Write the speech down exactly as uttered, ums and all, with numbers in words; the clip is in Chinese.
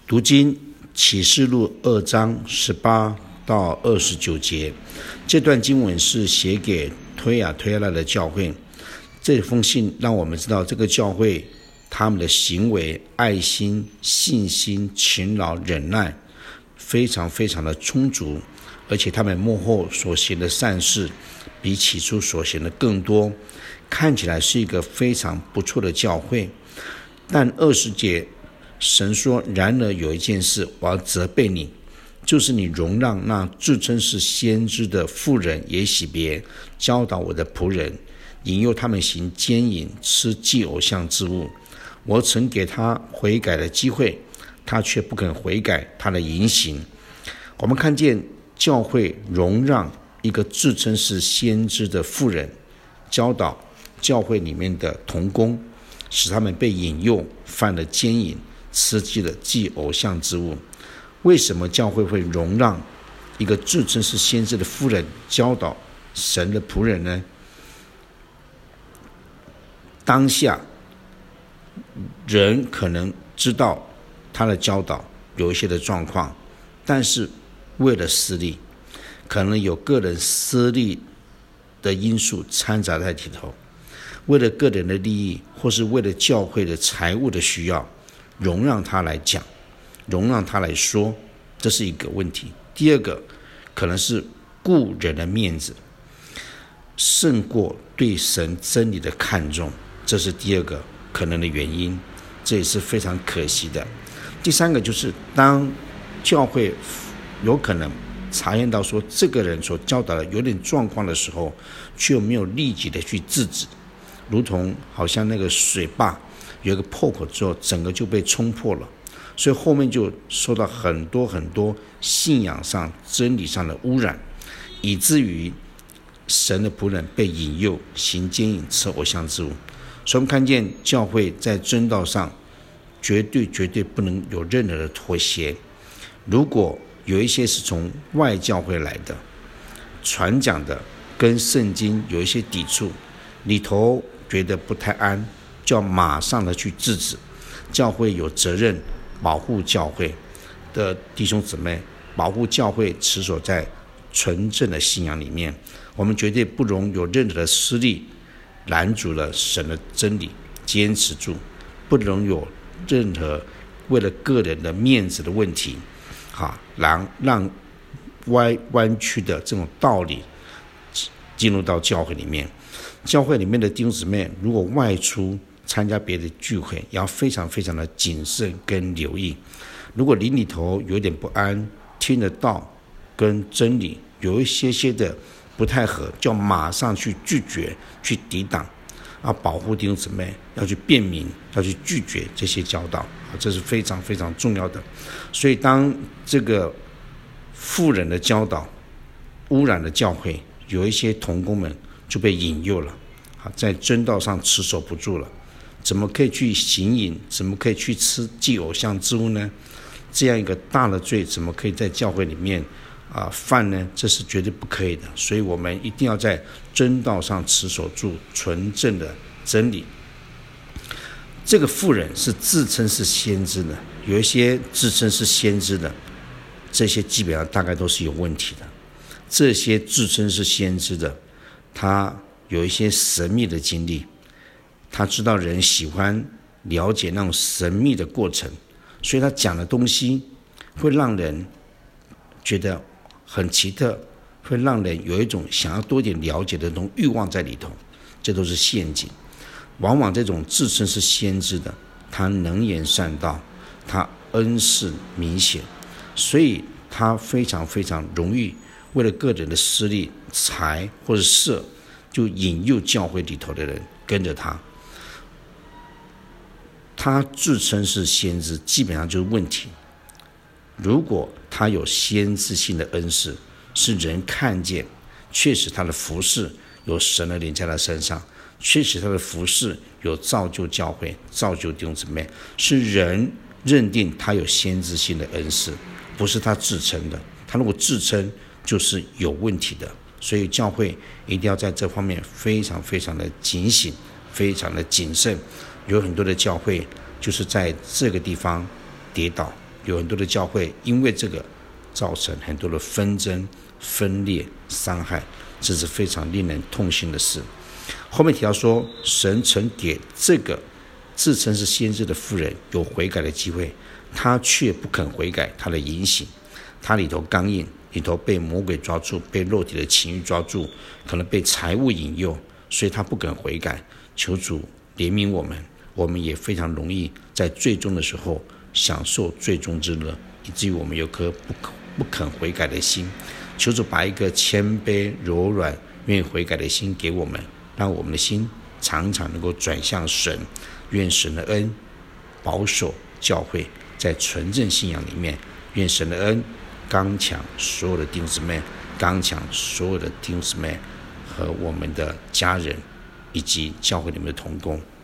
读经启示录二章十八到二十九节，这段经文是写给推雅推拉的教会。这封信让我们知道，这个教会他们的行为、爱心、信心、勤劳、忍耐非常非常的充足，而且他们幕后所行的善事比起初所行的更多，看起来是一个非常不错的教会。但二十节神说，然而有一件事我要责备你，就是你容让那自称是先知的妇人耶洗别教导我的仆人，引诱他们行奸淫，吃祭偶像之物。我曾给他悔改的机会，他却不肯悔改他的淫行。我们看见教会容让一个自称是先知的妇人教导教会里面的同工，使他们被引诱犯了奸淫，吃祭了祭偶像之物。为什么教会会容让一个自称是先知的妇人教导神的仆人呢？当下人可能知道他的教导有一些的状况，但是为了私利，可能有个人私利的因素掺杂在里头，为了个人的利益，或是为了教会的财务的需要，容让他来讲，容让他来说，这是一个问题。第二个可能是顾人的面子胜过对神真理的看重，这是第二个可能的原因，这也是非常可惜的。第三个就是当教会有可能查验到说这个人所教导的有点状况的时候，却没有立即的去制止，如同好像那个水坝有一个破口之后，整个就被冲破了，所以后面就受到很多很多信仰上真理上的污染，以至于神的仆人被引诱行奸淫，吃偶像之物。所以我们看见教会在真道上绝对绝对不能有任何的妥协。如果有一些是从外教会来的，传讲的跟圣经有一些抵触，里头觉得不太安，就要马上的去制止。教会有责任保护教会的弟兄姊妹，保护教会持守在纯正的信仰里面。我们绝对不容有任何的私利拦阻了神的真理，坚持住，不容有任何为了个人的面子的问题，啊，让让歪弯曲的这种道理进入到教会里面。教会里面的弟兄姊妹如果外出参加别的聚会，也要非常非常的谨慎跟留意。如果灵里头有点不安，听得到跟真理有一些些的不太合，就要马上去拒绝，去抵挡，要保护弟兄姊妹，要去辨明，要去拒绝这些教导，这是非常非常重要的。所以当这个妇人的教导污染了教会，有一些同工们就被引诱了，在真道上持守不住了，怎么可以去行淫，怎么可以去吃祭偶像之物呢？这样一个大的罪怎么可以在教会里面啊，犯呢？这是绝对不可以的。所以我们一定要在真道上持守住纯正的真理。这个妇人是自称是先知的，有一些自称是先知的，这些基本上大概都是有问题的。这些自称是先知的，他有一些神秘的经历，他知道人喜欢了解那种神秘的过程，所以他讲的东西会让人觉得很奇特，会让人有一种想要多点了解的那种欲望在里头，这都是陷阱。往往这种自称是先知的，他能言善道，他恩赐明显，所以他非常非常容易为了个人的私利、财或者色，就引诱教会里头的人跟着他。他自称是先知，基本上就是问题。如果他有先知性的恩赐，是人看见，确实他的服事有神的灵在他身上，确实他的服事有造就教会、造就弟兄姊妹，是人认定他有先知性的恩赐，不是他自称的。他如果自称，就是有问题的。所以教会一定要在这方面非常非常的警醒，非常的谨慎。有很多的教会就是在这个地方跌倒， 有很多的教会因为这个造成很多的纷争、分裂、伤害，这是非常令人痛心的事。后面提到说，神曾给这个自称是先知的妇人有悔改的机会，他却不肯悔改，他的言行，他里头刚硬，里头被魔鬼抓住，被肉体的情欲抓住，可能被财物引诱，所以他不肯悔改。求主怜悯我们，我们也非常容易在最终的时候享受最终之乐，以至于我们有颗不肯不肯悔改的心。求主把一个谦卑、柔软、愿意悔改的心给我们，让我们的心常常能够转向神。愿神的恩保守教会在纯正信仰里面，愿神的恩刚强所有的弟兄姊妹，刚强所有的弟兄姊妹和我们的家人以及教会里面的同工。